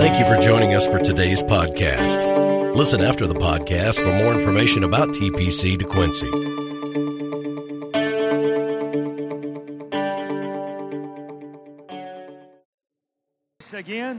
Thank you for joining us for today's podcast. Listen after the podcast for more information about TPC DeQuincy. Again.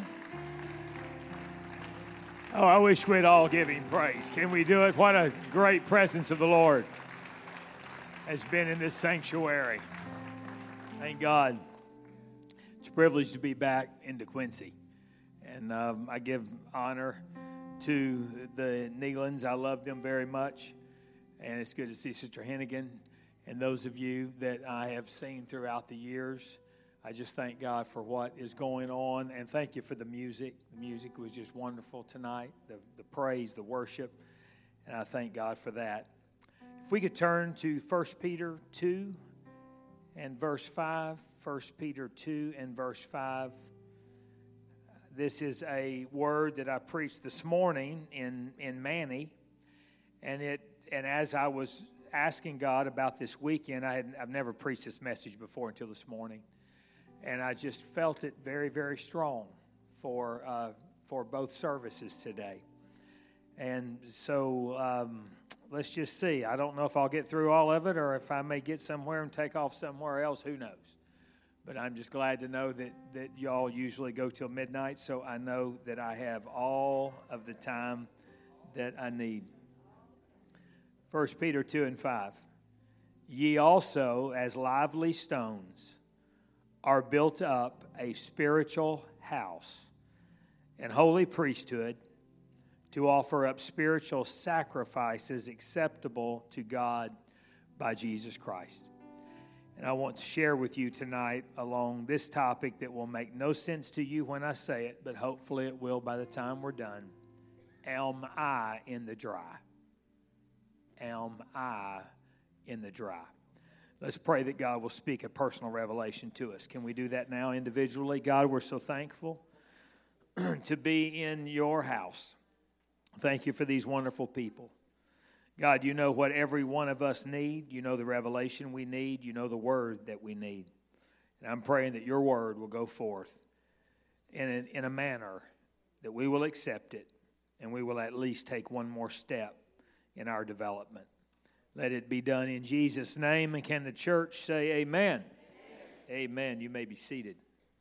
Oh, I wish we'd all give him praise. Can we do it? What a great presence of the Lord has been in this sanctuary. Thank God. It's a privilege to be back in DeQuincy. And I give honor to the Nealons. I love them very much. And it's good to see Sister Hennigan and those of you that I have seen throughout the years. I just thank God for what is going on, and thank you for the music. The music was just wonderful tonight, the praise, the worship, and I thank God for that. If we could turn to 1 Peter 2 and verse 5, 1 Peter 2 and verse 5. This is a word that I preached this morning in Manny, and as I was asking God about this weekend, I've never preached this message before until this morning. And I just felt it very, very strong for both services today. And so let's just see. I don't know if I'll get through all of it or if I may get somewhere and take off somewhere else. Who knows? But I'm just glad to know that y'all usually go till midnight, so I know that I have all of the time that I need. 1 Peter 2 and 5. Ye also, as lively stones, are built up a spiritual house and holy priesthood to offer up spiritual sacrifices acceptable to God by Jesus Christ. And I want to share with you tonight along this topic that will make no sense to you when I say it, but hopefully it will by the time we're done. Am I in the dry? Am I in the dry? Let's pray that God will speak a personal revelation to us. Can we do that now individually? God, we're so thankful to be in your house. Thank you for these wonderful people. God, you know what every one of us need. You know the revelation we need. You know the word that we need. And I'm praying that your word will go forth in a manner that we will accept it and we will at least take one more step in our development. Let it be done in Jesus' name. And can the church say amen? Amen. Amen. You may be seated.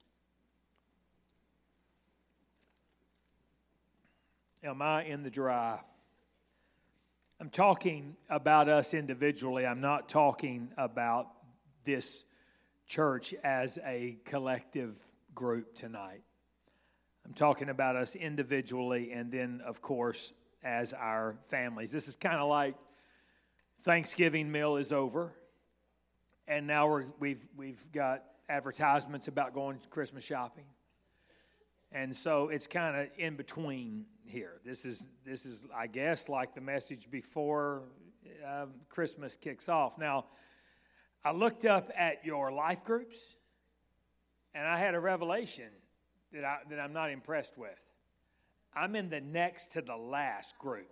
Am I in the dry? I'm talking about us individually. I'm not talking about this church as a collective group tonight. I'm talking about us individually and then, of course, as our families. This is kind of like Thanksgiving meal is over, and now we've got advertisements about going to Christmas shopping, and so it's kind of in between here. This is I guess like the message before Christmas kicks off. Now, I looked up at your life groups, and I had a revelation that I'm not impressed with. I'm in the next to the last group.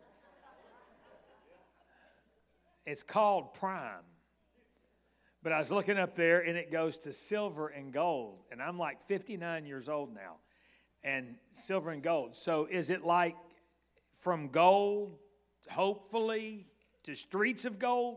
It's called Prime. But I was looking up there, and it goes to silver and gold. And I'm like 59 years old now. And silver and gold. So is it like from gold, hopefully, to streets of gold?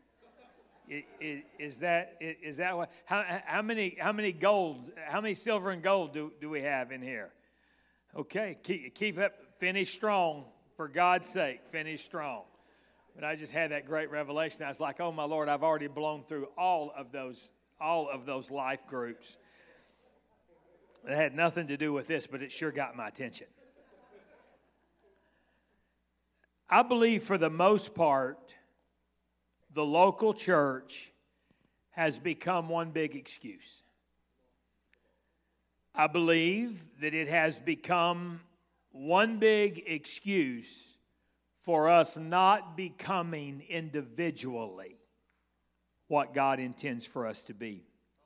Is that what? How many gold? How many silver and gold do we have in here? Okay, keep up. Finish strong. For God's sake, finish strong. But I just had that great revelation. I was like, oh, my Lord, I've already blown through all of those life groups. It had nothing to do with this, but it sure got my attention. I believe for the most part, the local church has become one big excuse. I believe that it has become one big excuse for us not becoming individually what God intends for us to be.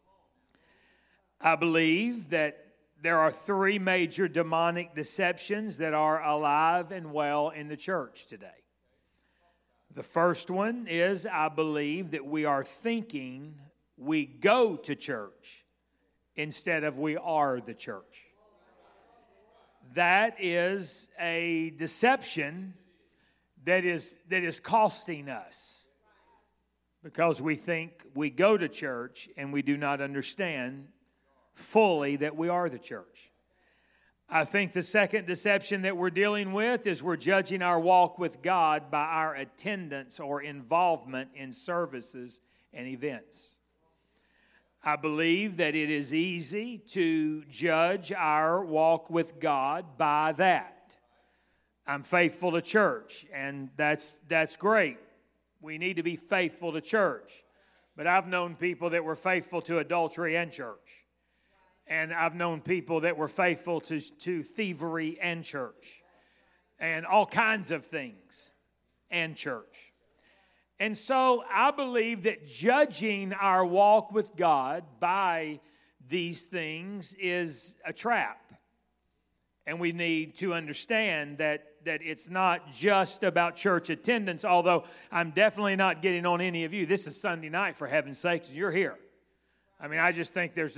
I believe that there are three major demonic deceptions that are alive and well in the church today. The first one is, I believe that we are thinking we go to church instead of we are the church. that is a deception that is costing us, because we think we go to church and we do not understand fully that we are the church. I think the second deception that we're dealing with is we're judging our walk with God by our attendance or involvement in services and events. I believe that it is easy to judge our walk with God by that. I'm faithful to church, and that's great. We need to be faithful to church. But I've known people that were faithful to adultery and church. And I've known people that were faithful to thievery and church. And all kinds of things and church. And so I believe that judging our walk with God by these things is a trap. And we need to understand that it's not just about church attendance, although I'm definitely not getting on any of you. This is Sunday night, for heaven's sakes, and you're here. I mean, I just think there's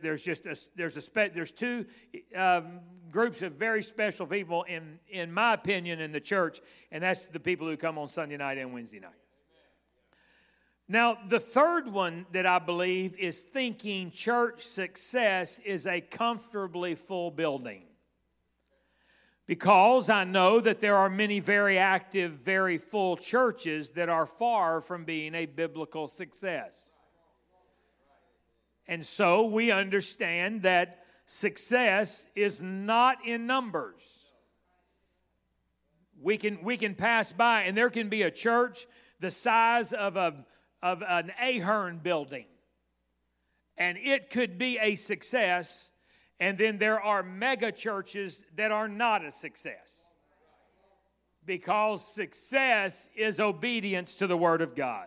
two groups of very special people, in my opinion, in the church, and that's the people who come on Sunday night and Wednesday night. Now, the third one that I believe is thinking church success is a comfortably full building. Because I know that there are many very active, very full churches that are far from being a biblical success. And so we understand that success is not in numbers. We can pass by, and there can be a church the size of an Ahern building, and it could be a success. And then there are mega churches that are not a success, because success is obedience to the Word of God.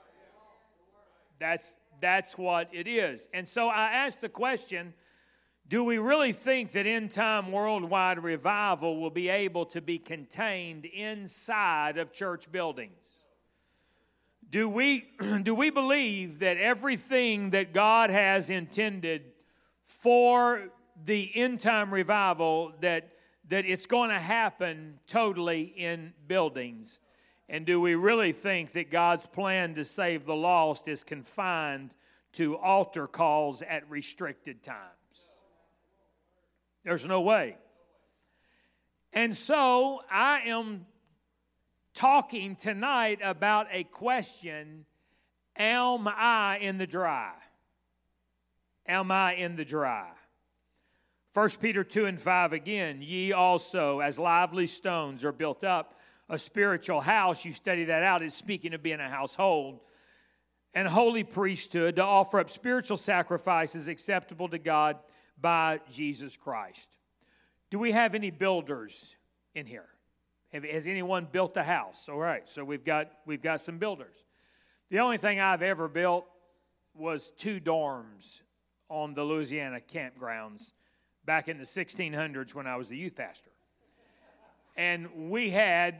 That's what it is. And so I ask the question, do we really think that end-time worldwide revival will be able to be contained inside of church buildings? Do we believe that everything that God has intended for the end-time revival, that it's going to happen totally in buildings? And do we really think that God's plan to save the lost is confined to altar calls at restricted times? There's no way. And so I am talking tonight about a question: am I in the dry? Am I in the dry? 1 Peter 2:5 again, ye also as lively stones are built up a spiritual house. You study that out. It's speaking of being a household and holy priesthood, to offer up spiritual sacrifices acceptable to God by Jesus Christ. Do we have any builders in here? Has anyone built a house? All right, so we've got some builders. The only thing I've ever built was 2 dorms on the Louisiana campgrounds back in the 1600s when I was the youth pastor. And we had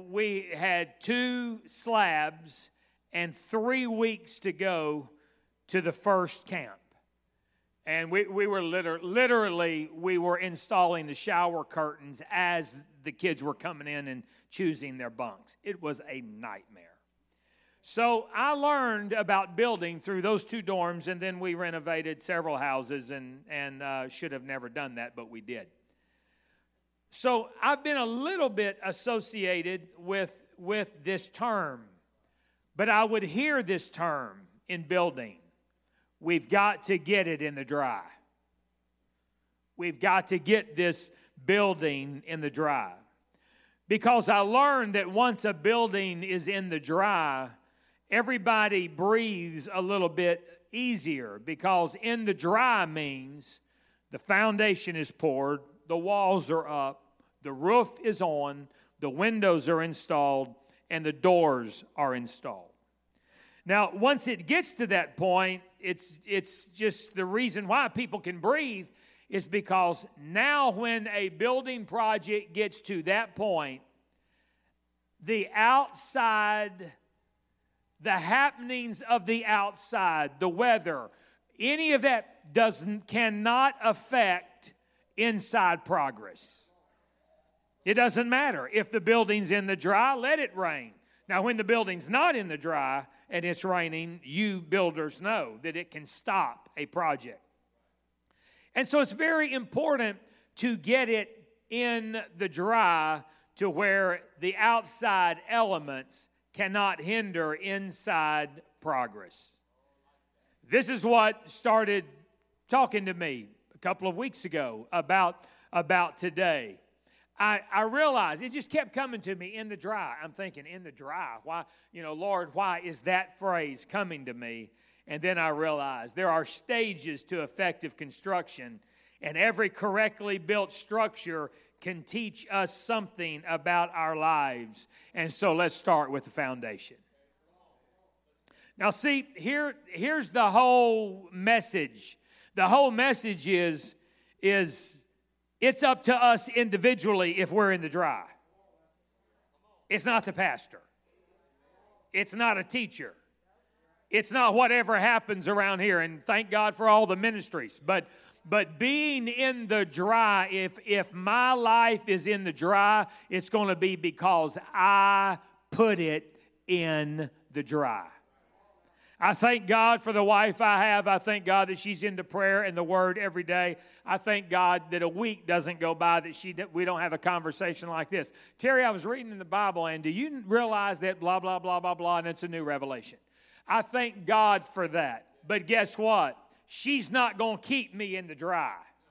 2 slabs and 3 weeks to go to the first camp. And we were literally we were installing the shower curtains as the kids were coming in and choosing their bunks. It was a nightmare. So I learned about building through those 2 dorms, and then we renovated several houses and should have never done that, but we did. So I've been a little bit associated with this term, but I would hear this term in building. We've got to get it in the dry. We've got to get this building in the dry. Because I learned that once a building is in the dry, everybody breathes a little bit easier, because in the dry means the foundation is poured, the walls are up, the roof is on, the windows are installed, and the doors are installed. Now, once it gets to that point, it's just the reason why people can breathe is because now when a building project gets to that point, the outside, the happenings of the outside, the weather, any of that cannot affect inside progress. It doesn't matter. If the building's in the dry, let it rain. Now, when the building's not in the dry and it's raining, you builders know that it can stop a project. And so it's very important to get it in the dry to where the outside elements cannot hinder inside progress. This is what started talking to me a couple of weeks ago about today. I realized it just kept coming to me, in the dry. I'm thinking, in the dry? Why, Lord, why is that phrase coming to me? And then I realized there are stages to effective construction, and every correctly built structure can teach us something about our lives. And so let's start with the foundation. Now see, here's the whole message. The whole message is it's up to us individually if we're in the dry. It's not the pastor. It's not a teacher. It's not whatever happens around here, and thank God for all the ministries. But being in the dry, if my life is in the dry, it's going to be because I put it in the dry. I thank God for the wife I have. I thank God that she's into prayer and the Word every day. I thank God that a week doesn't go by that we don't have a conversation like this. Terry, I was reading in the Bible, and do you realize that blah, blah, blah, blah, blah, and it's a new revelation? I thank God for that. But guess what? She's not going to keep me in the dry.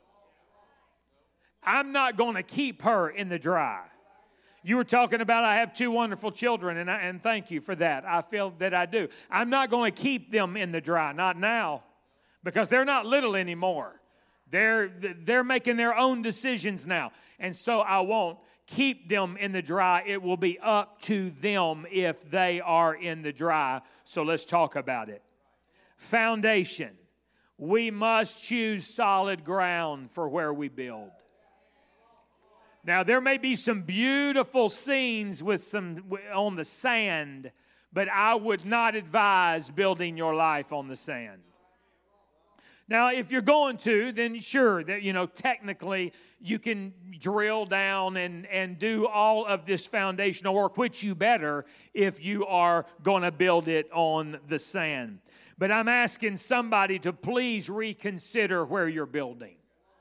I'm not going to keep her in the dry. You were talking about I have 2 wonderful children, and thank you for that. I feel that I do. I'm not going to keep them in the dry, not now, because they're not little anymore. They're making their own decisions now, and so I won't keep them in the dry. It will be up to them if they are in the dry. So let's talk about it. Foundation. We must choose solid ground for where we build. Now, there may be some beautiful scenes on the sand, but I would not advise building your life on the sand. Now, if you're going to, then sure, that technically you can drill down and do all of this foundational work, which you better if you are going to build it on the sand. But I'm asking somebody to please reconsider where you're building.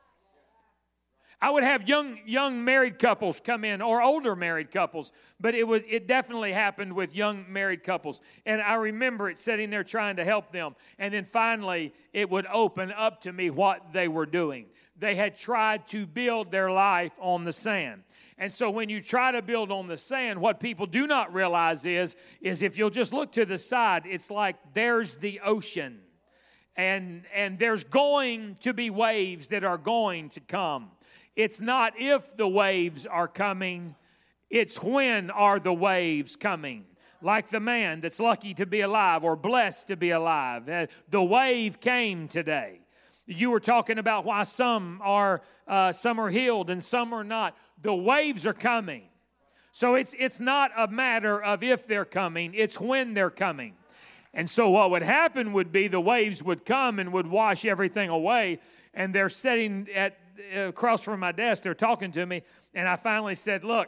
I would have young married couples come in, or older married couples, but it definitely happened with young married couples. And I remember it sitting there trying to help them. And then finally, it would open up to me what they were doing. They had tried to build their life on the sand. And so when you try to build on the sand, what people do not realize is if you'll just look to the side, it's like there's the ocean. And there's going to be waves that are going to come. It's not if the waves are coming, it's when are the waves coming. Like the man that's lucky to be alive or blessed to be alive. The wave came today. You were talking about why some are healed and some are not. The waves are coming. So it's not a matter of if they're coming, it's when they're coming. And so what would happen would be the waves would come and would wash everything away. And they're sitting across from my desk, they're talking to me, and I finally said, look,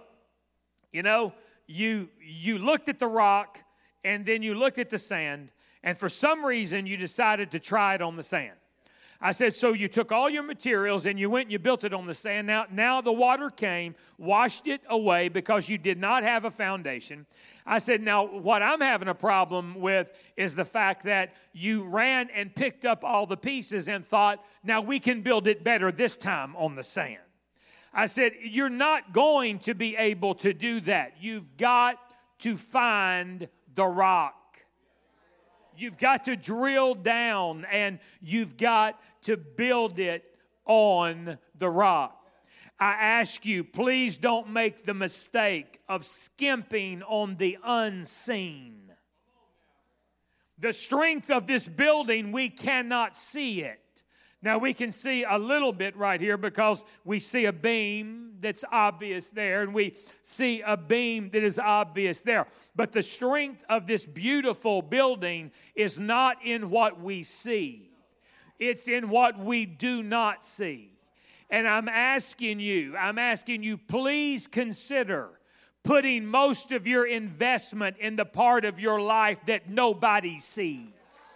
you looked at the rock, and then you looked at the sand, and for some reason you decided to try it on the sand. I said, so you took all your materials and you went and you built it on the sand. Now the water came, washed it away because you did not have a foundation. I said, now what I'm having a problem with is the fact that you ran and picked up all the pieces and thought, now we can build it better this time on the sand. I said, you're not going to be able to do that. You've got to find the rock. You've got to drill down and you've got to build it on the rock. I ask you, please don't make the mistake of skimping on the unseen. The strength of this building, we cannot see it. Now, we can see a little bit right here because we see a beam that's obvious there, and we see a beam that is obvious there. But the strength of this beautiful building is not in what we see. It's in what we do not see. And I'm asking you, please consider putting most of your investment in the part of your life that nobody sees.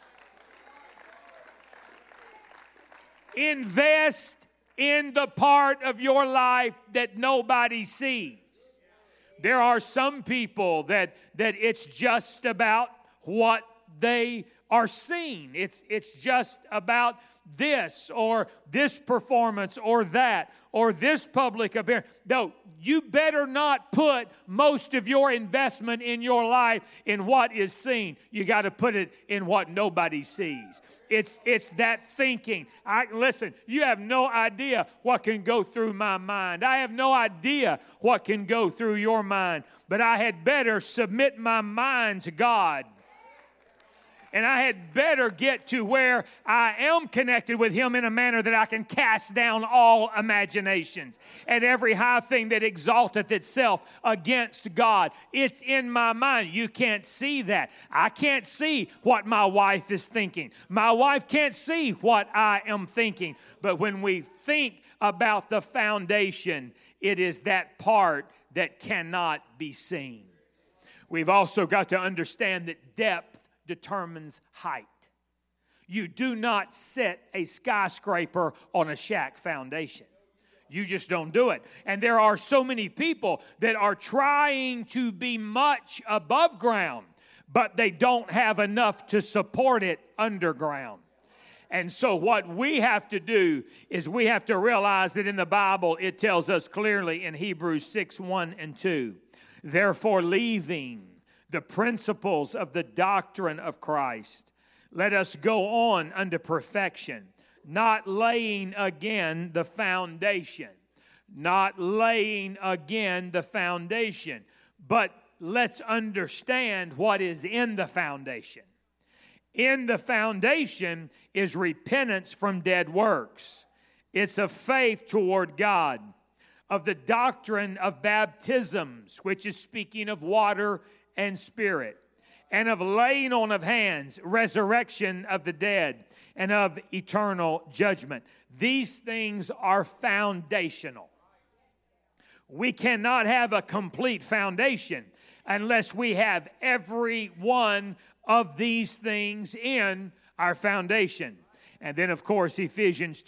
Invest in the part of your life that nobody sees. There are some people that it's just about what they are seen. It's just about this or this performance or that or this public appearance. No, you better not put most of your investment in your life in what is seen. You got to put it in what nobody sees. It's that thinking. Listen, you have no idea what can go through my mind. I have no idea what can go through your mind. But I had better submit my mind to God. And I had better get to where I am connected with Him in a manner that I can cast down all imaginations and every high thing that exalteth itself against God. It's in my mind. You can't see that. I can't see what my wife is thinking. My wife can't see what I am thinking. But when we think about the foundation, it is that part that cannot be seen. We've also got to understand that depth determines height. You do not set a skyscraper on a shack foundation. You just don't do it. And there are so many people that are trying to be much above ground, but they don't have enough to support it underground. And so what we have to do is we have to realize that in the Bible it tells us clearly in Hebrews 6:1-2, therefore leaving the principles of the doctrine of Christ, let us go on unto perfection, not laying again the foundation. Not laying again the foundation. But let's understand what is in the foundation. In the foundation is repentance from dead works. It's a faith toward God, of the doctrine of baptisms, which is speaking of water and spirit, and of laying on of hands, resurrection of the dead, and of eternal judgment. These things are foundational. We cannot have a complete foundation unless we have every one of these things in our foundation. And then, of course, Ephesians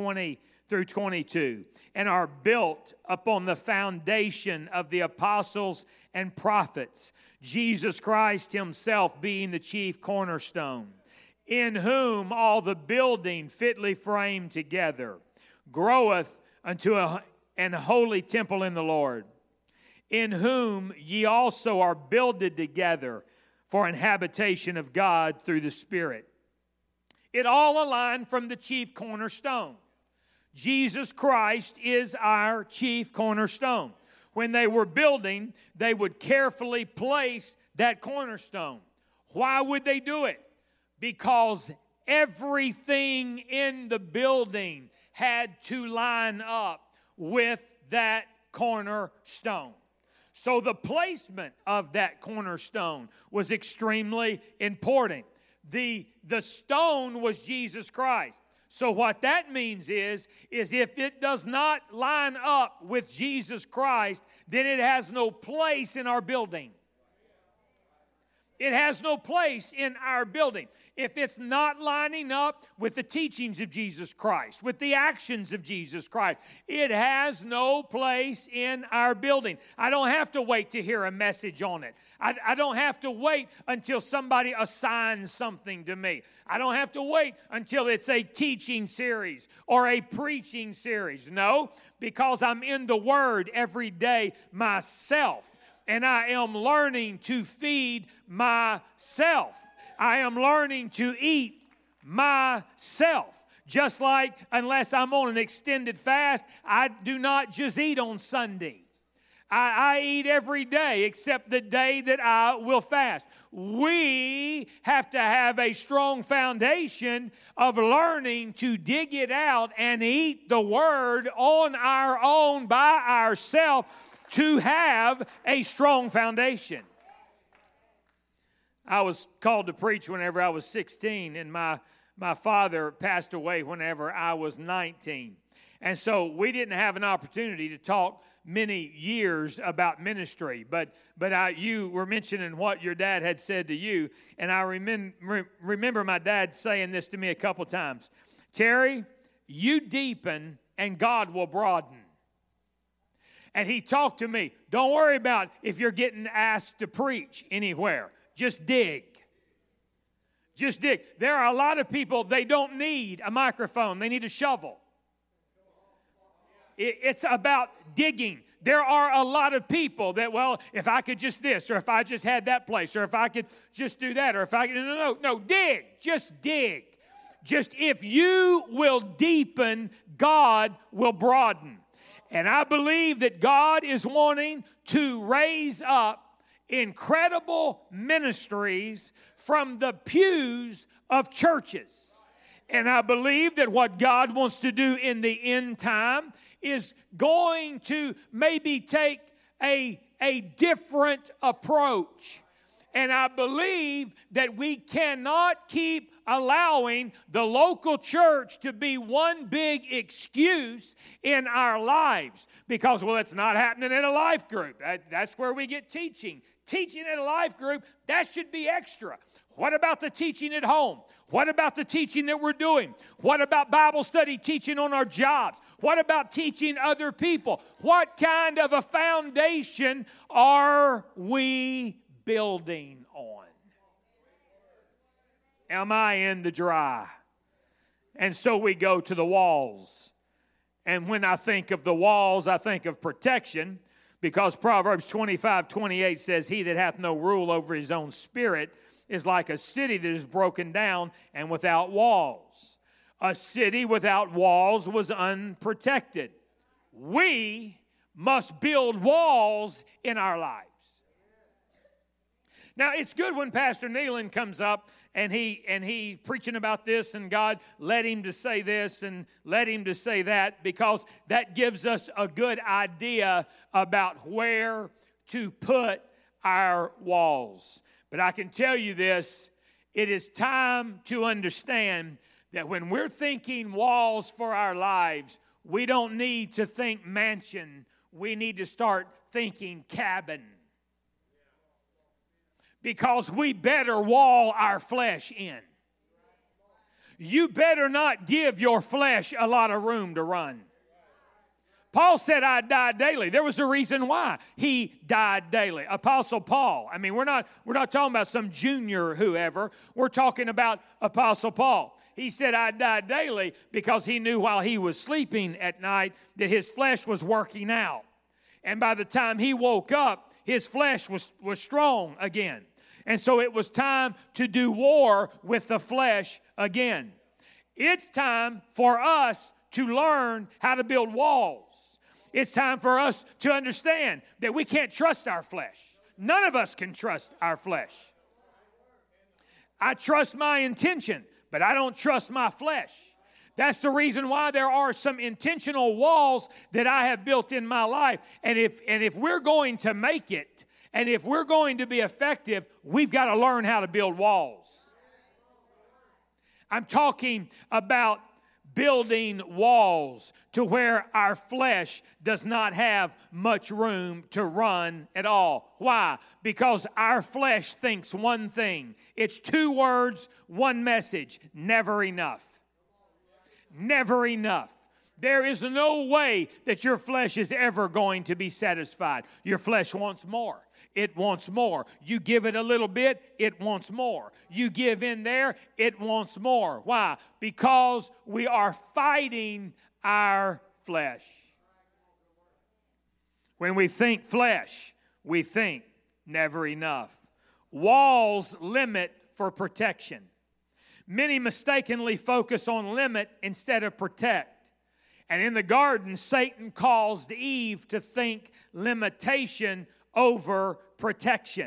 2:20-22, and are built upon the foundation of the apostles and prophets, Jesus Christ Himself being the chief cornerstone, in whom all the building fitly framed together groweth unto an holy temple in the Lord, in whom ye also are builded together for an habitation of God through the Spirit. It all aligned from the chief cornerstone. Jesus Christ is our chief cornerstone. When they were building, they would carefully place that cornerstone. Why would they do it? Because everything in the building had to line up with that cornerstone. So the placement of that cornerstone was extremely important. The stone was Jesus Christ. So what that means is if it does not line up with Jesus Christ, then it has no place in our building. It has no place in our building. If it's not lining up with the teachings of Jesus Christ, with the actions of Jesus Christ, it has no place in our building. I don't have to wait to hear a message on it. I don't have to wait until somebody assigns something to me. I don't have to wait until it's a teaching series or a preaching series. No, because I'm in the Word every day myself. And I am learning to feed myself. I am learning to eat myself. Just like unless I'm on an extended fast, I do not just eat on Sunday. I eat every day except the day that I will fast. We have to have a strong foundation of learning to dig it out and eat the Word on our own by ourselves to have a strong foundation. I was called to preach whenever I was 16, and my My father passed away whenever I was 19. And so we didn't have an opportunity to talk many years about ministry. But you were mentioning what your dad had said to you. And I remember my dad saying this to me a couple times. Terry, you deepen and God will broaden. And he talked to me. Don't worry about if you're getting asked to preach anywhere. Just dig. Just dig. There are a lot of people, they don't need a microphone. They need a shovel. It's about digging. There are a lot of people that, well, if I could just this, or if I just had that place, or if I could just do that, or if I could, no, dig. Just dig. Just if you will deepen, God will broaden. And I believe that God is wanting to raise up incredible ministries from the pews of churches. And I believe that what God wants to do in the end time is going to maybe take a different approach. And I believe that we cannot keep allowing the local church to be one big excuse in our lives. Because, well, it's not happening in a life group. That's where we get teaching. Teaching at a life group, that should be extra. What about the teaching at home? What about the teaching that we're doing? What about Bible study teaching on our jobs? What about teaching other people? What kind of a foundation are we building on? Am I in the dry? And so we go to the walls. And when I think of the walls, I think of protection, because Proverbs 25:28 says, "He that hath no rule over his own spirit is like a city that is broken down and without walls." A city without walls was unprotected. We must build walls in our lives. Now, it's good when Pastor Nealon comes up and he preaching about this, and God led him to say this and led him to say that, because that gives us a good idea about where to put our walls. But I can tell you this, it is time to understand that when we're thinking walls for our lives, we don't need to think mansion. We need to start thinking cabin. Because we better wall our flesh in. You better not give your flesh a lot of room to run. Paul said, I die daily. There was a reason why he died daily. Apostle Paul. I mean, we're not talking about some junior whoever. We're talking about Apostle Paul. He said, I died daily because he knew while he was sleeping at night that his flesh was working out. And by the time he woke up, his flesh was strong again. And so it was time to do war with the flesh again. It's time for us to learn how to build walls. It's time for us to understand that we can't trust our flesh. None of us can trust our flesh. I trust my intention, but I don't trust my flesh. That's the reason why there are some intentional walls that I have built in my life. And if we're going to make it, and if we're going to be effective, we've got to learn how to build walls. I'm talking about building walls to where our flesh does not have much room to run at all. Why? Because our flesh thinks one thing. It's two words, one message: never enough. Never enough. There is no way that your flesh is ever going to be satisfied. Your flesh wants more. It wants more. You give it a little bit, it wants more. You give in there, it wants more. Why? Because we are fighting our flesh. When we think flesh, we think never enough. Walls limit for protection. Many mistakenly focus on limit instead of protect. And in the garden, Satan caused Eve to think limitation over protection.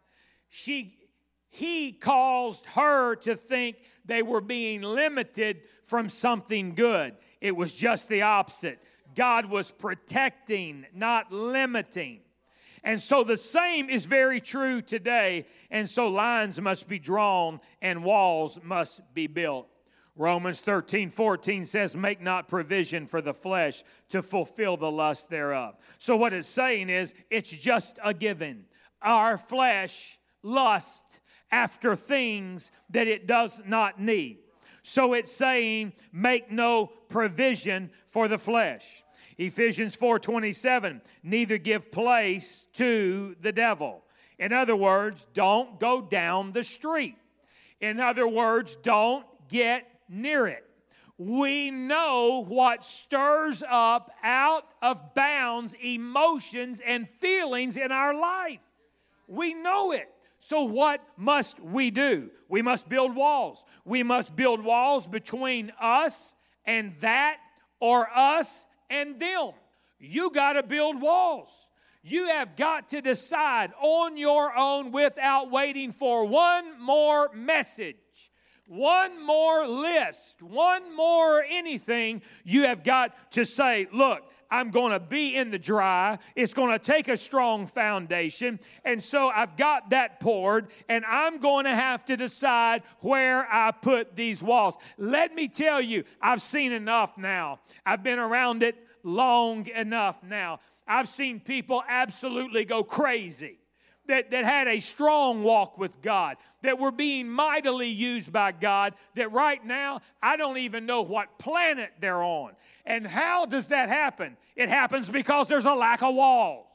He caused her to think they were being limited from something good. It was just the opposite. God was protecting, not limiting. And so the same is very true today. And so lines must be drawn and walls must be built. Romans 13:14 says, make not provision for the flesh to fulfill the lust thereof. So what it's saying is, it's just a given. Our flesh lusts after things that it does not need. So it's saying, make no provision for the flesh. Ephesians 4:27, neither give place to the devil. In other words, don't go down the street. In other words, don't get near it. We know what stirs up out of bounds emotions and feelings in our life. We know it. So what must we do? We must build walls. We must build walls between us and that, or us and them. You got to build walls. You have got to decide on your own without waiting for one more message, one more list, one more anything. You have got to say, look, I'm going to be in the dry. It's going to take a strong foundation. And so I've got that poured, and I'm going to have to decide where I put these walls. Let me tell you, I've seen enough now. I've been around it long enough now. I've seen people absolutely go crazy that had a strong walk with God, that were being mightily used by God, that right now I don't even know what planet they're on. And how does that happen? It happens because there's a lack of walls.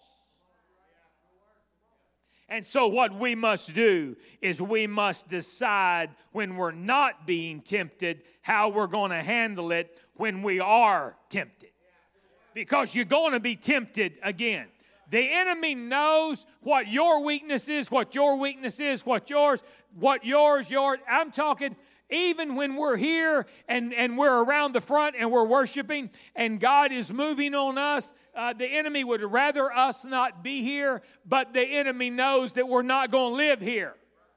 And so what we must do is we must decide when we're not being tempted how we're going to handle it when we are tempted. Because you're going to be tempted again. The enemy knows what your weakness is, what your weakness is, what yours. I'm talking even when we're here and we're around the front and we're worshiping and God is moving on us, the enemy would rather us not be here, but the enemy knows that we're not going to live here.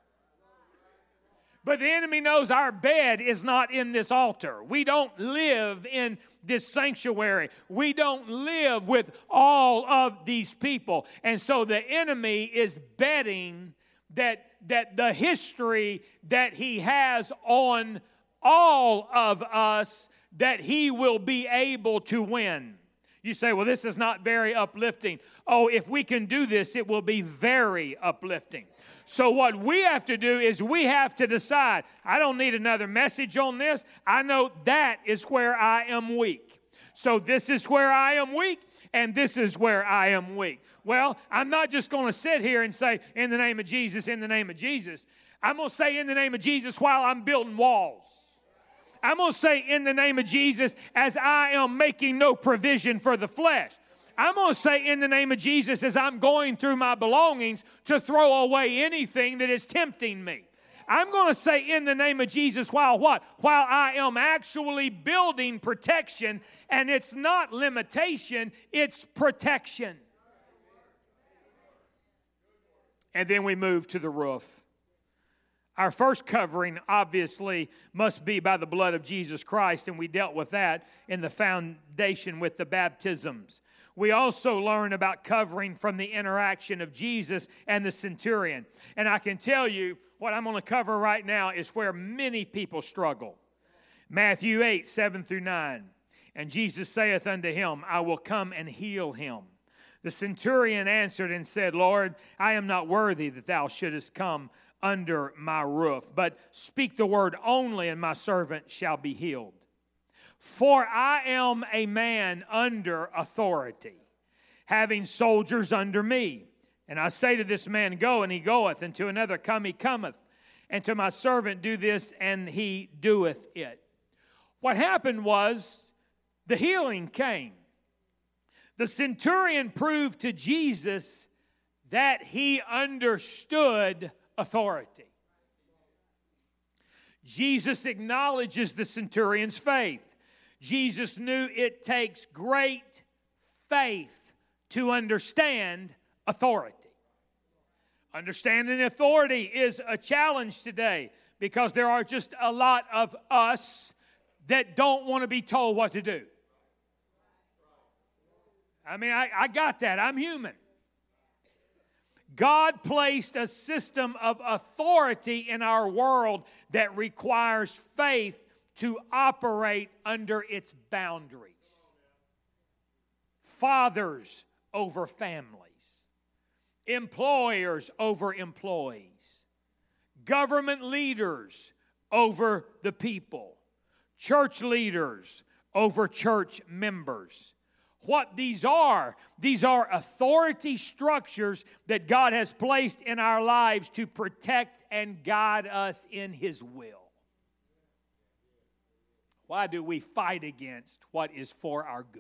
But the enemy knows our bed is not in this altar. We don't live in this sanctuary. We don't live with all of these people. And so the enemy is betting that the history that he has on all of us, that he will be able to win. You say, well, this is not very uplifting. Oh, if we can do this, it will be very uplifting. So what we have to do is we have to decide, I don't need another message on this. I know that is where I am weak. So this is where I am weak, and this is where I am weak. Well, I'm not just going to sit here and say, in the name of Jesus, in the name of Jesus. I'm going to say in the name of Jesus while I'm building walls. I'm going to say in the name of Jesus as I am making no provision for the flesh. I'm going to say in the name of Jesus as I'm going through my belongings to throw away anything that is tempting me. I'm going to say in the name of Jesus while what? While I am actually building protection, and it's not limitation, it's protection. And then we move to the roof. Our first covering, obviously, must be by the blood of Jesus Christ, and we dealt with that in the foundation with the baptisms. We also learn about covering from the interaction of Jesus and the centurion. And I can tell you, what I'm going to cover right now is where many people struggle. Matthew 8, 7 through 9. And Jesus saith unto him, I will come and heal him. The centurion answered and said, Lord, I am not worthy that thou shouldest come under my roof, but speak the word only, and my servant shall be healed. For I am a man under authority, having soldiers under me. And I say to this man, go, and he goeth, and to another, come, he cometh, and to my servant, do this, and he doeth it. What happened was the healing came. The centurion proved to Jesus that he understood authority. Jesus acknowledges the centurion's faith. Jesus knew it takes great faith to understand authority. Understanding authority is a challenge today because there are just a lot of us that don't want to be told what to do. I mean, I got that. I'm human. God placed a system of authority in our world that requires faith to operate under its boundaries. Fathers over families, employers over employees, government leaders over the people, church leaders over church members. What these are authority structures that God has placed in our lives to protect and guide us in His will. Why do we fight against what is for our good?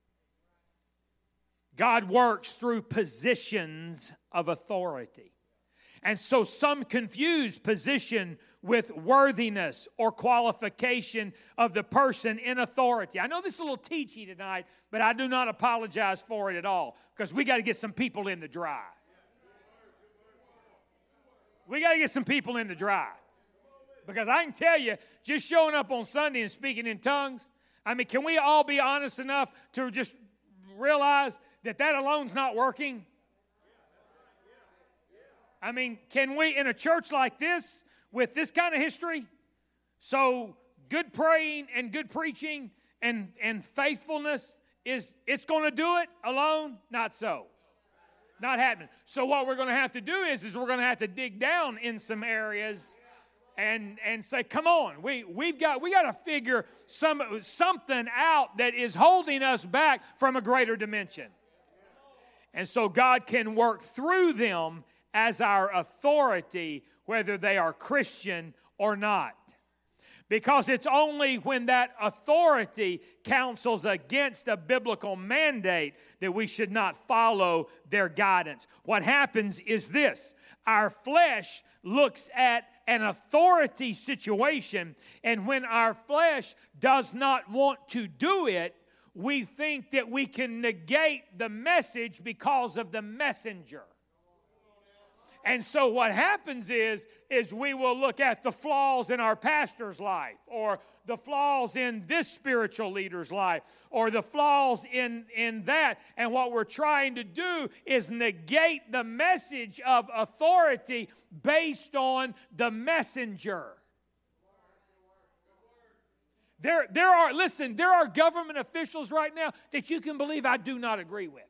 God works through positions of authority. And so some confuse position with worthiness or qualification of the person in authority. I know this is a little teachy tonight, but I do not apologize for it at all, because we got to get some people in the dry. We got to get some people in the dry. Because I can tell you, just showing up on Sunday and speaking in tongues, I mean, can we all be honest enough to just realize that alone's not working? I mean, can we, in a church like this, with this kind of history, so good praying and good preaching and faithfulness, it's going to do it alone? Not so. Not happening. So what we're going to have to do is we're going to have to dig down in some areas and say, come on, we got to figure something out that is holding us back from a greater dimension. And so God can work through them as our authority, whether they are Christian or not. Because it's only when that authority counsels against a biblical mandate that we should not follow their guidance. What happens is this: our flesh looks at an authority situation, and when our flesh does not want to do it, we think that we can negate the message because of the messenger. And so what happens is we will look at the flaws in our pastor's life, or the flaws in this spiritual leader's life, or the flaws in that. And what we're trying to do is negate the message of authority based on the messenger. There are government officials right now that you can believe I do not agree with.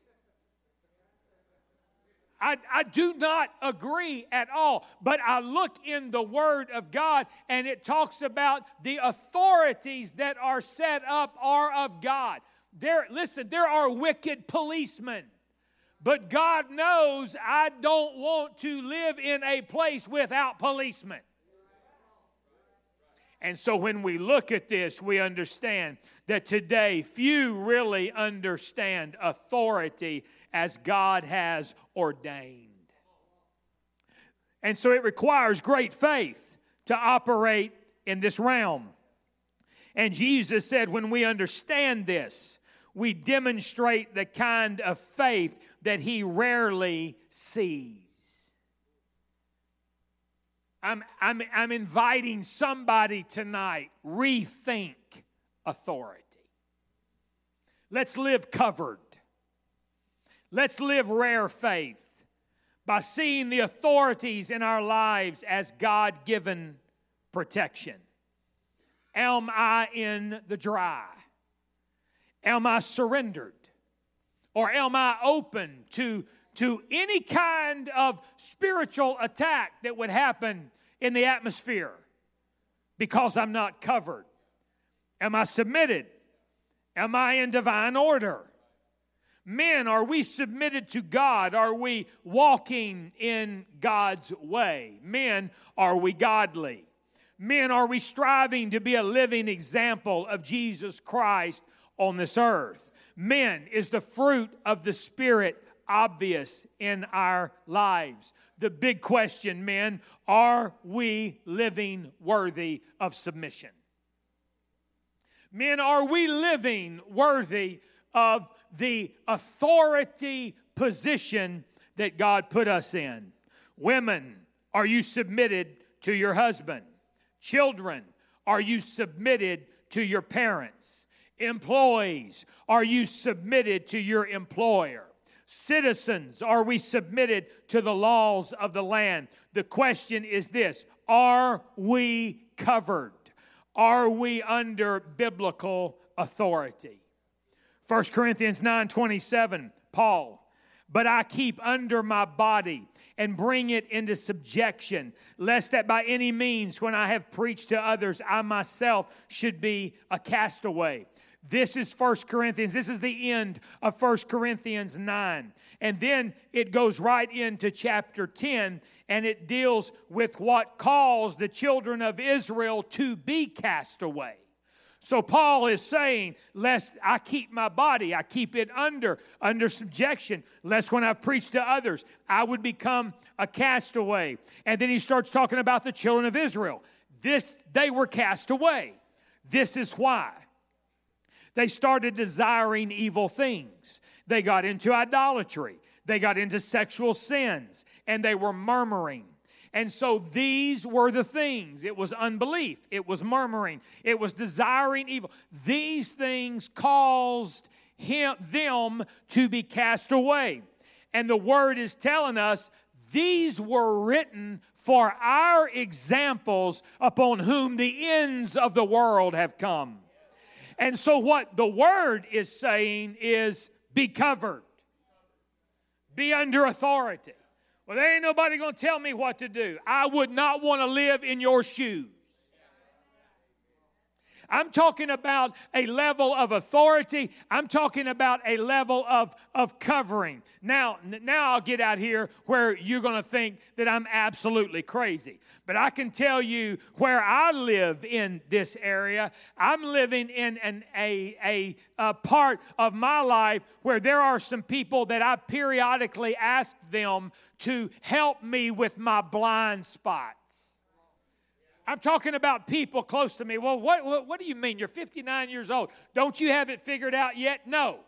I do not agree at all, but I look in the Word of God and it talks about the authorities that are set up are of God. There are wicked policemen, but God knows I don't want to live in a place without policemen. And so when we look at this, we understand that today few really understand authority as God has ordained. And so it requires great faith to operate in this realm. And Jesus said when we understand this, we demonstrate the kind of faith that He rarely sees. I'm inviting somebody tonight, rethink authority. Let's live covered. Let's live rare faith by seeing the authorities in our lives as God-given protection. Am I in the dry? Am I surrendered? Or am I open to any kind of spiritual attack that would happen in the atmosphere because I'm not covered? Am I submitted? Am I in divine order? Men, are we submitted to God? Are we walking in God's way? Men, are we godly? Men, are we striving to be a living example of Jesus Christ on this earth? Men, is the fruit of the Spirit obvious in our lives? The big question, men, are we living worthy of submission? Men, are we living worthy of the authority position that God put us in? Women, are you submitted to your husband? Children, are you submitted to your parents? Employees, are you submitted to your employer? Citizens, are we submitted to the laws of the land? The question is this: are we covered? are we under biblical authority? 1 Corinthians 9:27, Paul, but I keep under my body and bring it into subjection, lest that by any means, when I have preached to others, I myself should be a castaway. This is 1 Corinthians. This is the end of 1 Corinthians 9. And then it goes right into chapter 10, and it deals with what caused the children of Israel to be cast away. So Paul is saying, lest I keep my body, I keep it under subjection, lest when I've preached to others, I would become a castaway. And then he starts talking about the children of Israel. They were cast away. This is why. They started desiring evil things. They got into idolatry. They got into sexual sins. And they were murmuring. And so these were the things. It was unbelief. It was murmuring. It was desiring evil. These things caused them to be cast away. And the Word is telling us these were written for our examples upon whom the ends of the world have come. And so what the Word is saying is be covered. Be under authority. Well, there ain't nobody going to tell me what to do. I would not want to live in your shoes. I'm talking about a level of authority. I'm talking about a level of covering. Now I'll get out here where you're going to think that I'm absolutely crazy. But I can tell you where I live in this area. I'm living in a part of my life where there are some people that I periodically ask them to help me with my blind spots. I'm talking about people close to me. Well, what do you mean? You're 59 years old. Don't you have it figured out yet? No.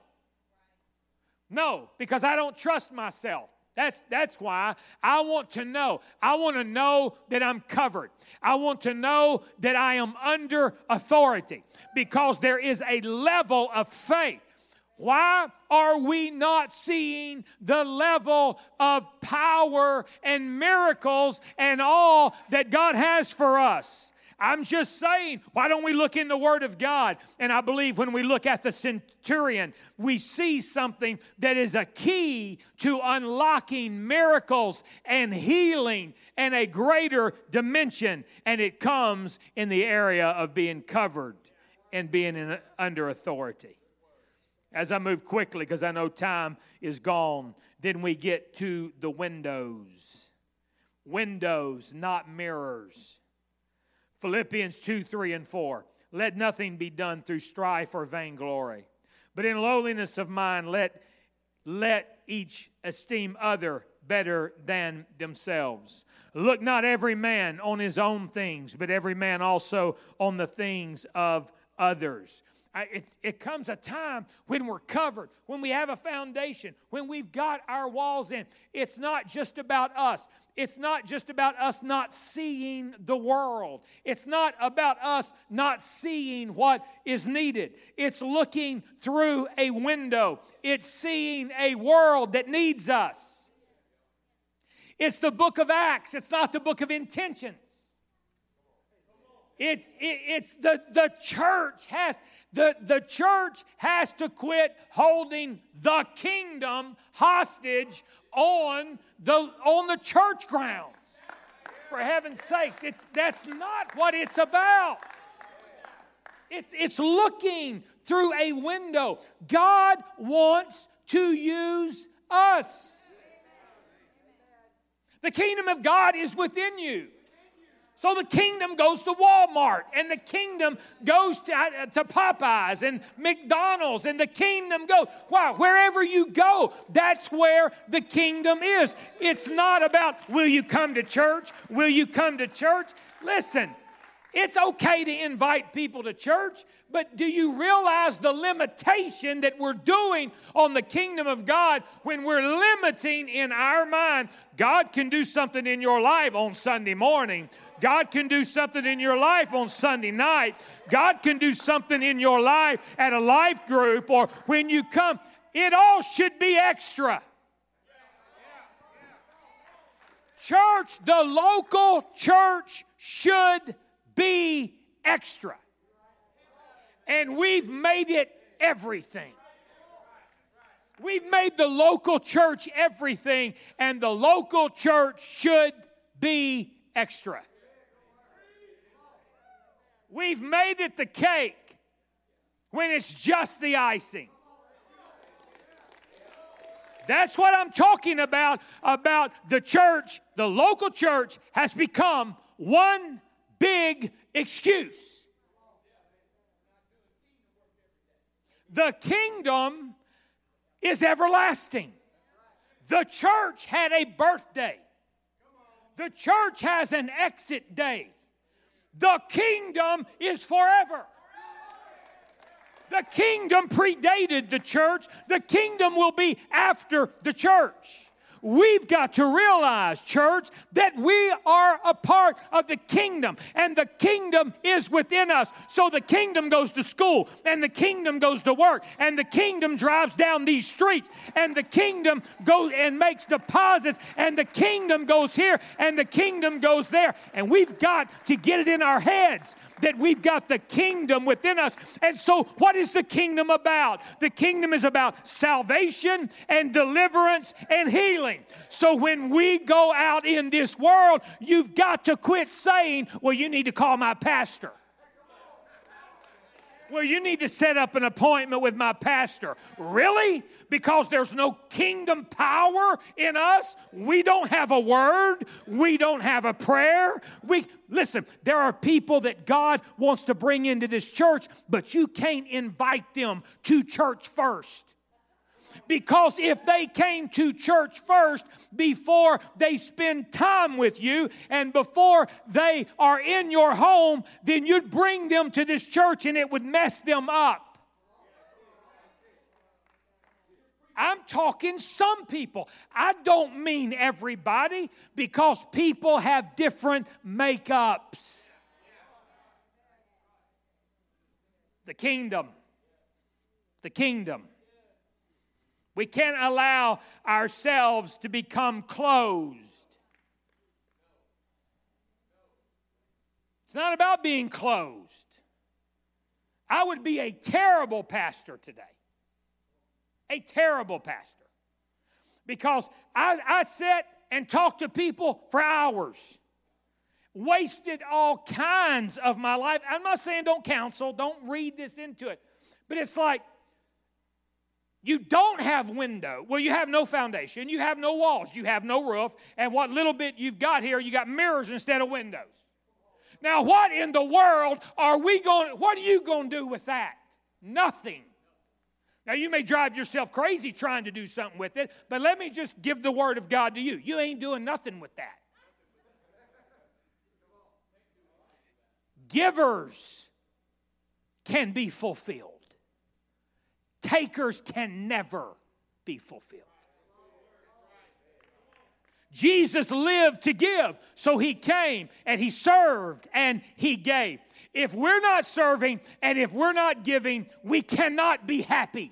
No, because I don't trust myself. That's why I want to know. I want to know that I'm covered. I want to know that I am under authority because there is a level of faith. Why are we not seeing the level of power and miracles and all that God has for us? I'm just saying, why don't we look in the Word of God? And I believe when we look at the centurion, we see something that is a key to unlocking miracles and healing and a greater dimension. And it comes in the area of being covered and being under authority. As I move quickly, because I know time is gone, then we get to the windows. Windows, not mirrors. Philippians 2, 3, and 4. Let nothing be done through strife or vainglory, but in lowliness of mind let each esteem other better than themselves. Look not every man on his own things, but every man also on the things of others. It comes a time when we're covered, when we have a foundation, when we've got our walls in. It's not just about us. It's not just about us not seeing the world. It's not about us not seeing what is needed. It's looking through a window. It's seeing a world that needs us. It's the book of Acts. It's not the book of intentions. It's the church has the church has to quit holding the kingdom hostage on the church grounds. For heaven's sakes, that's not what it's about. It's looking through a window. God wants to use us. The kingdom of God is within you. So the kingdom goes to Walmart, and the kingdom goes to Popeyes and McDonald's, and the kingdom goes. Wow, wherever you go, that's where the kingdom is. It's not about, will you come to church? Will you come to church? Listen, it's okay to invite people to church, but do you realize the limitation that we're doing on the kingdom of God when we're limiting in our mind? God can do something in your life on Sunday morning. God can do something in your life on Sunday night. God can do something in your life at a life group or when you come. It all should be extra. Church, the local church should be extra. And we've made it everything. We've made the local church everything, and the local church should be extra. We've made it the cake when it's just the icing. That's what I'm talking about the church. The local church has become one big excuse. The kingdom is everlasting. The church had a birthday. The church has an exit day. The kingdom is forever. The kingdom predated the church. The kingdom will be after the church. We've got to realize, church, that we are a part of the kingdom, and the kingdom is within us. So the kingdom goes to school, and the kingdom goes to work, and the kingdom drives down these streets, and the kingdom goes and makes deposits, and the kingdom goes here, and the kingdom goes there. And we've got to get it in our heads that we've got the kingdom within us. And so what is the kingdom about? The kingdom is about salvation and deliverance and healing. So when we go out in this world, you've got to quit saying, well, you need to call my pastor. Well, you need to set up an appointment with my pastor. Really? Because there's no kingdom power in us? We don't have a word. We don't have a prayer. Listen, there are people that God wants to bring into this church, but you can't invite them to church first. Because if they came to church first before they spend time with you and before they are in your home, then you'd bring them to this church and it would mess them up. I'm talking some people. I don't mean everybody, because people have different makeups. The kingdom. The kingdom. We can't allow ourselves to become closed. It's not about being closed. I would be a terrible pastor today. A terrible pastor. Because I sit and talk to people for hours. Wasted all kinds of my life. I'm not saying don't counsel, don't read this into it. But it's like, you don't have window. Well, you have no foundation. You have no walls. You have no roof. And what little bit you've got here, you got mirrors instead of windows. Now, what in the world what are you going to do with that? Nothing. Now, you may drive yourself crazy trying to do something with it, but let me just give the word of God to you. You ain't doing nothing with that. Givers can be fulfilled. Takers can never be fulfilled. Jesus lived to give, so he came and he served and he gave. If we're not serving and if we're not giving, we cannot be happy.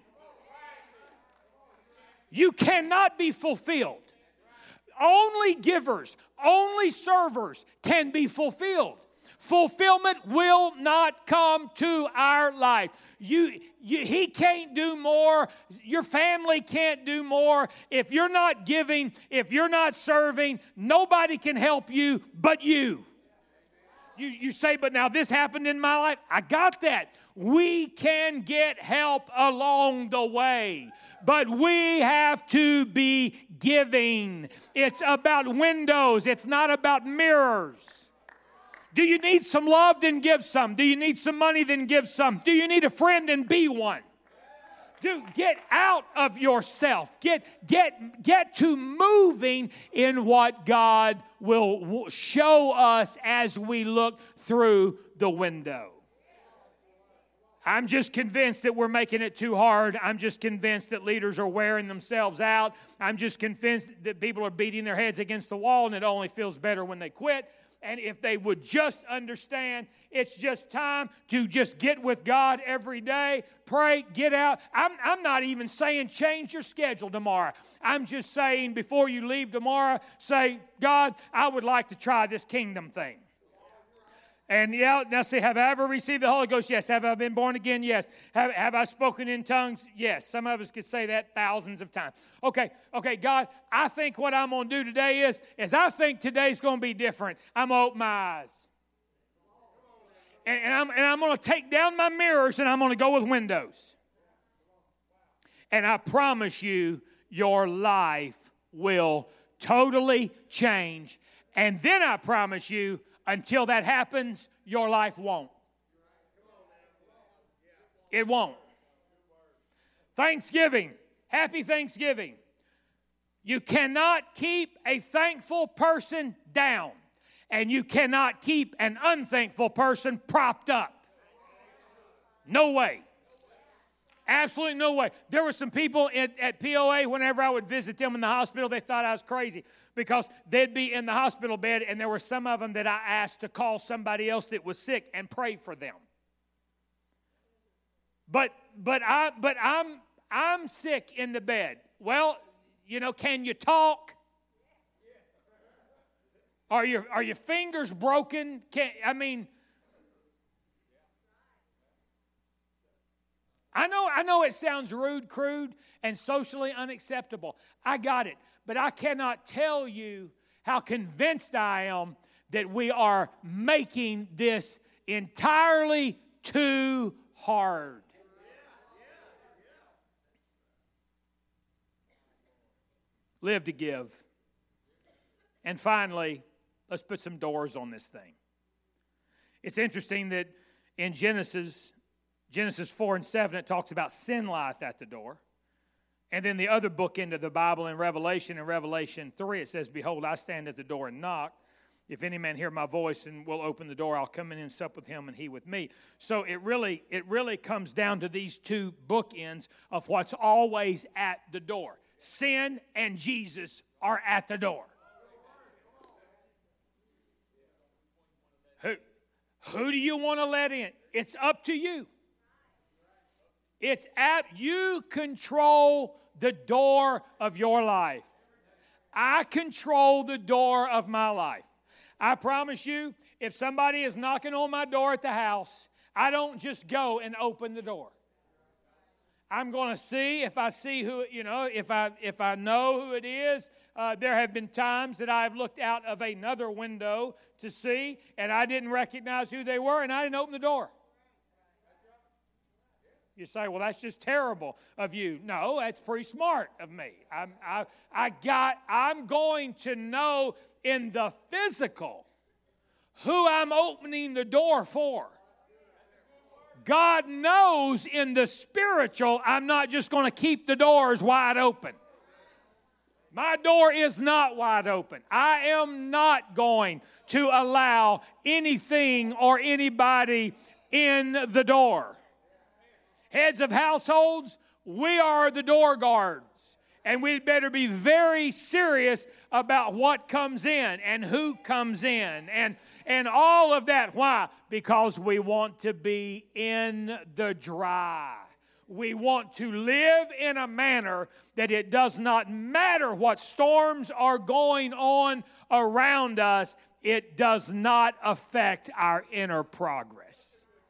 You cannot be fulfilled. Only givers, only servers can be fulfilled. Fulfillment will not come to our life. He can't do more. Your family can't do more. If you're not giving, if you're not serving, nobody can help you but you. You say, but now this happened in my life. I got that. We can get help along the way, but we have to be giving. It's about windows. It's not about mirrors. Do you need some love? Then give some. Do you need some money? Then give some. Do you need a friend? Then be one. Get out of yourself. Get to moving in what God will show us as we look through the window. I'm just convinced that we're making it too hard. I'm just convinced that leaders are wearing themselves out. I'm just convinced that people are beating their heads against the wall and it only feels better when they quit. And if they would just understand, it's just time to just get with God every day, pray, get out. I'm not even saying change your schedule tomorrow. I'm just saying before you leave tomorrow, say, God, I would like to try this kingdom thing. And now say, have I ever received the Holy Ghost? Yes. Have I been born again? Yes. Have I spoken in tongues? Yes. Some of us could say that thousands of times. Okay, God, I think what I'm going to do today is I think today's going to be different. I'm going to open my eyes. And I'm going to take down my mirrors and I'm going to go with windows. And I promise you, your life will totally change. And then I promise you, until that happens, your life won't. It won't. Thanksgiving. Happy Thanksgiving. You cannot keep a thankful person down, and you cannot keep an unthankful person propped up. No way. Absolutely no way. There were some people at POA, whenever I would visit them in the hospital, they thought I was crazy because they'd be in the hospital bed, and there were some of them that I asked to call somebody else that was sick and pray for them. But I'm sick in the bed. Well, can you talk? Are your fingers broken? I know it sounds rude, crude, and socially unacceptable. I got it. But I cannot tell you how convinced I am that we are making this entirely too hard. Live to give. And finally, let's put some doors on this thing. It's interesting that in Genesis 4 and 7, it talks about sin lieth at the door. And then the other bookend of the Bible in Revelation 3, it says, Behold, I stand at the door and knock. If any man hear my voice and will open the door, I'll come in and sup with him and he with me. So it really comes down to these two bookends of what's always at the door. Sin and Jesus are at the door. Who do you want to let in? It's up to you. You control the door of your life. I control the door of my life. I promise you, if somebody is knocking on my door at the house, I don't just go and open the door. I'm going to see if I see who, if I know who it is. There have been times that I've looked out of another window to see, and I didn't recognize who they were, and I didn't open the door. You say, well, that's just terrible of you. No, that's pretty smart of me. I'm going to know in the physical who I'm opening the door for. God knows in the spiritual, I'm not just going to keep the doors wide open. My door is not wide open. I am not going to allow anything or anybody in the door. Heads of households, we are the door guards. And we'd better be very serious about what comes in and who comes in and all of that. Why? Because we want to be in the dry. We want to live in a manner that it does not matter what storms are going on around us. It does not affect our inner progress.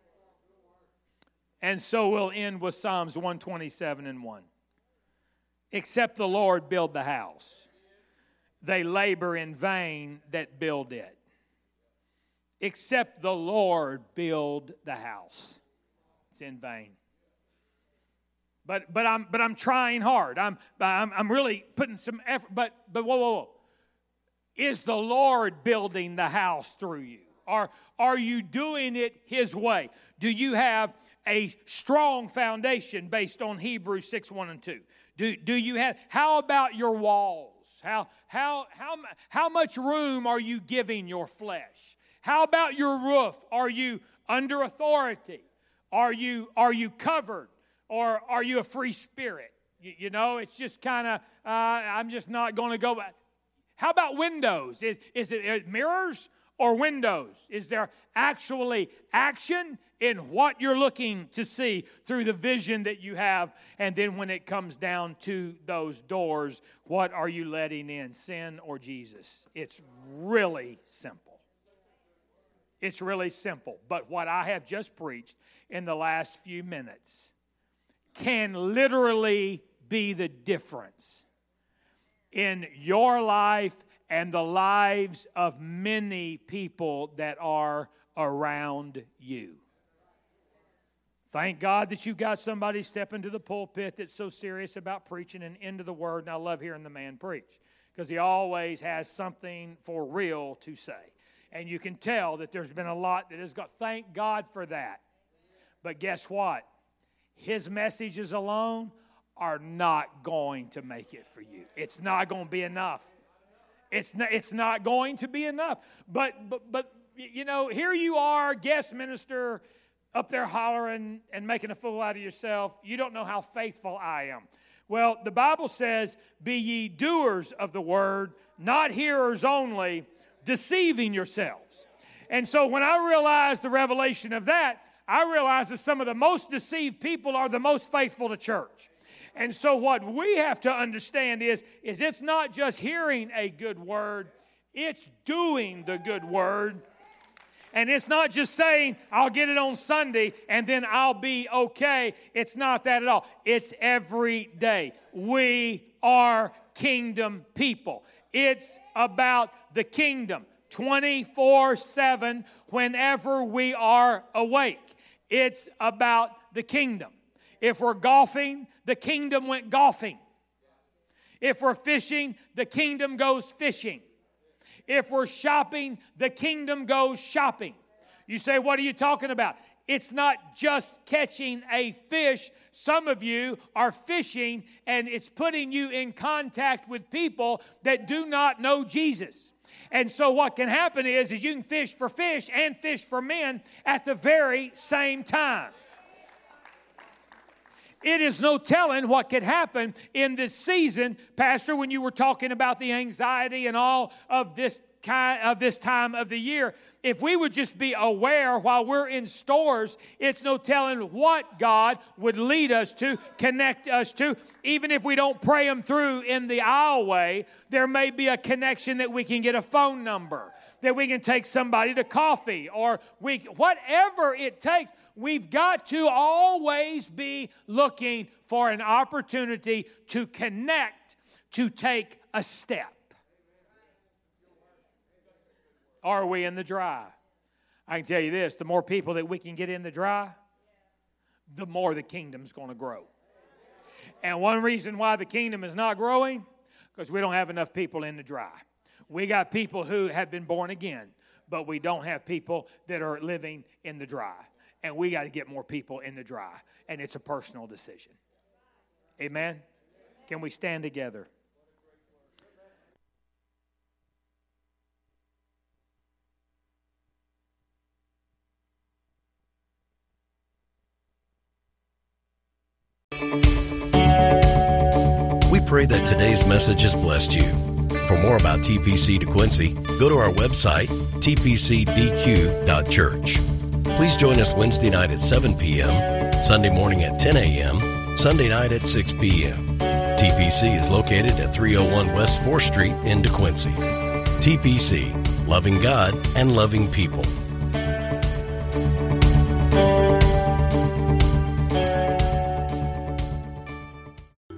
And so we'll end with Psalms 127:1. Except the Lord build the house, they labor in vain that build it. Except the Lord build the house, it's in vain. But I'm trying hard. I'm really putting some effort. But whoa. Is the Lord building the house through you? Or are you doing it His way? Do you have a strong foundation based on Hebrews 6:1 and 2? Do you have? How about your walls? How much room are you giving your flesh? How about your roof? Are you under authority? Are you covered? Or are you a free spirit? It's just kind of, I'm just not going to go back. How about windows? Is it mirrors or windows? Is there actually action in what you're looking to see through the vision that you have? And then when it comes down to those doors, what are you letting in, sin or Jesus? It's really simple. It's really simple. But what I have just preached in the last few minutes can literally be the difference in your life and the lives of many people that are around you. Thank God that you got somebody step into the pulpit that's so serious about preaching and into the Word, and I love hearing the man preach because he always has something for real to say. And you can tell that there's been a lot that has got, thank God for that. But guess what? His messages alone are not going to make it for you. It's not going to be enough. It's not going to be enough. But you know, here you are, guest minister, up there hollering and making a fool out of yourself. You don't know how faithful I am. Well, the Bible says, be ye doers of the word, not hearers only, deceiving yourselves. And so when I realized the revelation of that, I realized that some of the most deceived people are the most faithful to church. And so what we have to understand is it's not just hearing a good word, it's doing the good word. And it's not just saying, I'll get it on Sunday and then I'll be okay. It's not that at all. It's every day. We are kingdom people. It's about the kingdom 24/7 whenever we are awake. It's about the kingdom. If we're golfing, the kingdom went golfing. If we're fishing, the kingdom goes fishing. If we're shopping, the kingdom goes shopping. You say, what are you talking about? It's not just catching a fish. Some of you are fishing, and it's putting you in contact with people that do not know Jesus. And so what can happen is you can fish for fish and fish for men at the very same time. It is no telling what could happen in this season, Pastor, when you were talking about the anxiety and all of this time of the year. If we would just be aware while we're in stores, it's no telling what God would lead us to, connect us to. Even if we don't pray them through in the aisleway, there may be a connection that we can get a phone number, that we can take somebody to coffee, or whatever it takes. We've got to always be looking for an opportunity to connect, to take a step. Are we in the dry? I can tell you this, the more people that we can get in the dry, the more the kingdom's going to grow. And one reason why the kingdom is not growing, because we don't have enough people in the dry. We got people who have been born again, but we don't have people that are living in the dry. And we got to get more people in the dry. And it's a personal decision. Amen? Can we stand together? We pray that today's message has blessed you. For more about TPC DeQuincy, go to our website, tpcdq.church. Please join us Wednesday night at 7 p.m., Sunday morning at 10 a.m., Sunday night at 6 p.m. TPC is located at 301 West 4th Street in DeQuincy. TPC, loving God and loving people.